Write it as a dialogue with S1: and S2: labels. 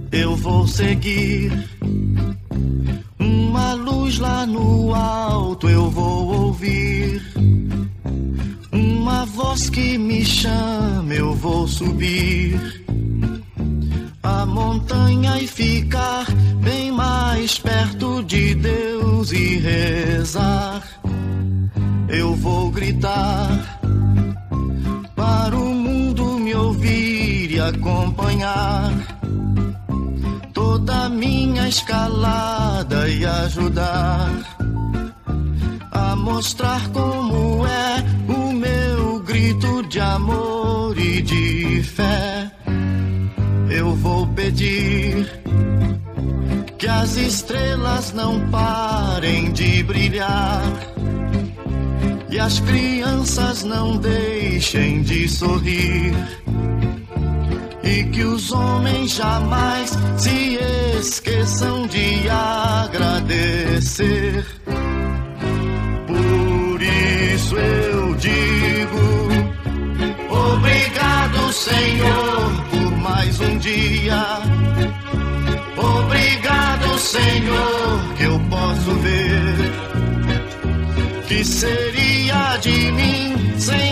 S1: eu vou seguir. Uma luz lá no alto eu vou ouvir. Uma voz que me chama, eu vou subir a montanha e ficar bem mais perto de Deus e rezar. Eu vou gritar para o mundo me ouvir e acompanhar toda a minha escalada e ajudar a mostrar como é o meu grito de amor e de fé. Eu vou pedir que as estrelas não parem de brilhar e as crianças não deixem de sorrir, e que os homens jamais se esqueçam de agradecer. Por isso eu digo obrigado, Senhor, por mais um dia. Obrigado, Senhor, que eu posso ver. Que seria de mim sem